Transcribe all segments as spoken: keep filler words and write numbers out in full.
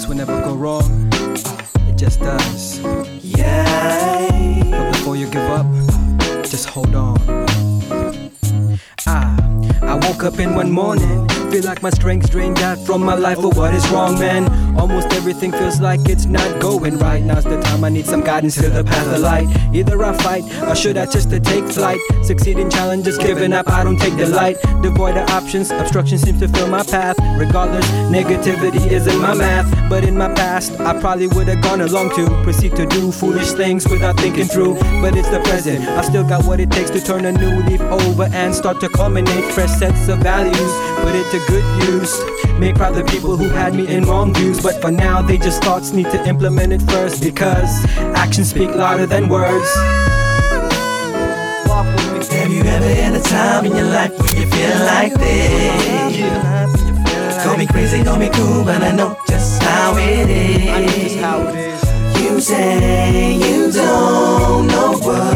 will never go wrong. It just does. Yeah. But before you give up, just hold on. Ah, I woke up in one morning, feel like my strength's drained out from my life. But what is wrong, man? Almost everything feels like it's not going right. Now's the time I need some guidance to the path of light. Either I fight, or should I just to take flight? Succeed in challenges, giving up, I don't take delight. Devoid of options, obstruction seems to fill my path. Regardless, negativity isn't my math. But in my past, I probably would've gone along to proceed to do foolish things without thinking through. But it's the present, I still got what it takes to turn a new leaf over and start to culminate fresh sets of values. Put it to good use, make proud the people who had me in wrong views. But for now, they just thoughts, need to implement it first, because actions speak louder than words. Have you ever had a time in your life when you feel like this? Call me crazy, call me cool, but I know just how it is. I know just how it is. You say you don't know what.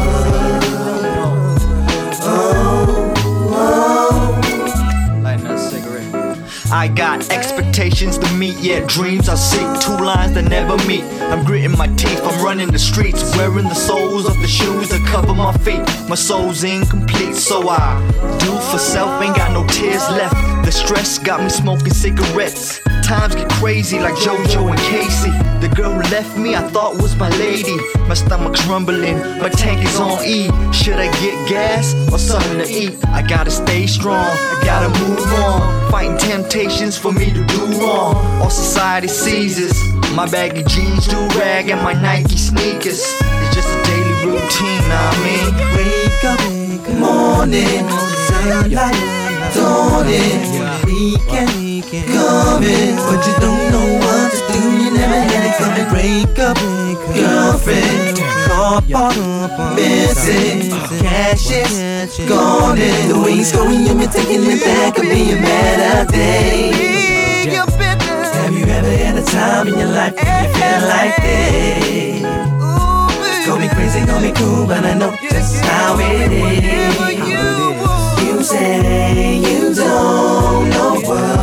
Oh, oh. Lighting a cigarette. I got expectations to meet, yeah, dreams I seek. Two lines that never meet. I'm gritting my teeth, I'm running the streets, wearing the soles of the shoes that cover my feet. My soul's incomplete, so I do for self, ain't got no tears left. The stress got me smoking cigarettes. Times get crazy like JoJo and Casey. The girl who left me I thought was my lady. My stomach's rumbling, my tank is on E. Should I get gas or something to eat? I gotta stay strong, gotta move on. Fighting temptations for me to do wrong. All society sees us. My baggy jeans, do-rag, and my Nike sneakers. It's just a daily routine, know what I mean? Wake up, morning, sunlight, dawning. Weekend coming, but you don't know what to do. You never had it coming. Break up, girlfriend, car park, missing, cash is gone. The way it's going, you've been taking it back. Could be a better day. Have you ever had a time in your life when you feel like this? Call me crazy, call me cool, but I know just how it is. You say you don't know what.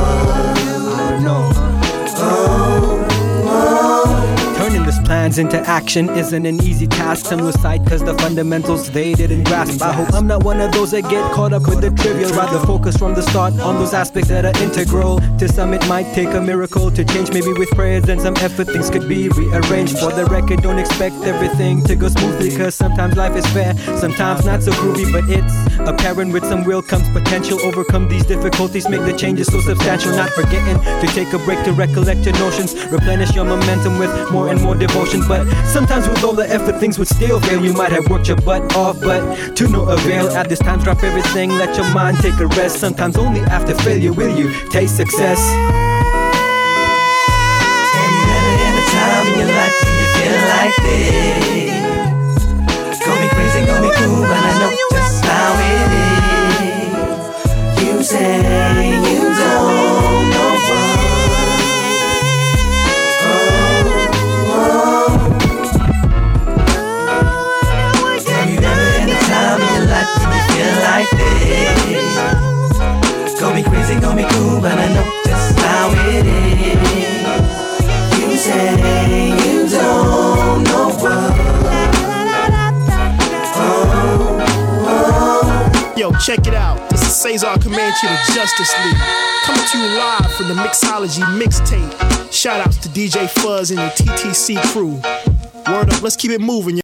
Turning these plans into action isn't an easy task. Some lose sight cause the fundamentals they didn't grasp. I hope I'm not one of those that get caught up with the trivial. Rather focus from the start on those aspects that are integral. To some it might take a miracle to change. Maybe with prayers and some effort things could be rearranged. For the record, don't expect everything to go smoothly, cause sometimes life is fair, sometimes not so groovy. But it's apparent with some will comes potential. Overcome these difficulties, make the changes so substantial. Not forgetting to take a break to recollect your notions. Replenish your momentum with more and more devotion. But sometimes with all the effort things would still fail. You might have worked your butt off, but to no avail. At this time drop everything, let your mind take a rest. Sometimes only after failure will you taste success. Have you ever had a time in your life when you feel like this? Call me crazy, call me cool, but I know just how it is. You say you don't know what. Like this. Call me crazy, call me cool, but I know just how it is. You say you don't know what. Oh, oh. Yo, check it out. This is Cesar Comanche, the Justice League, coming to you live from the Mixology Mixtape. Shout outs to D J Fuzz and the T T C crew. Word up, let's keep it moving.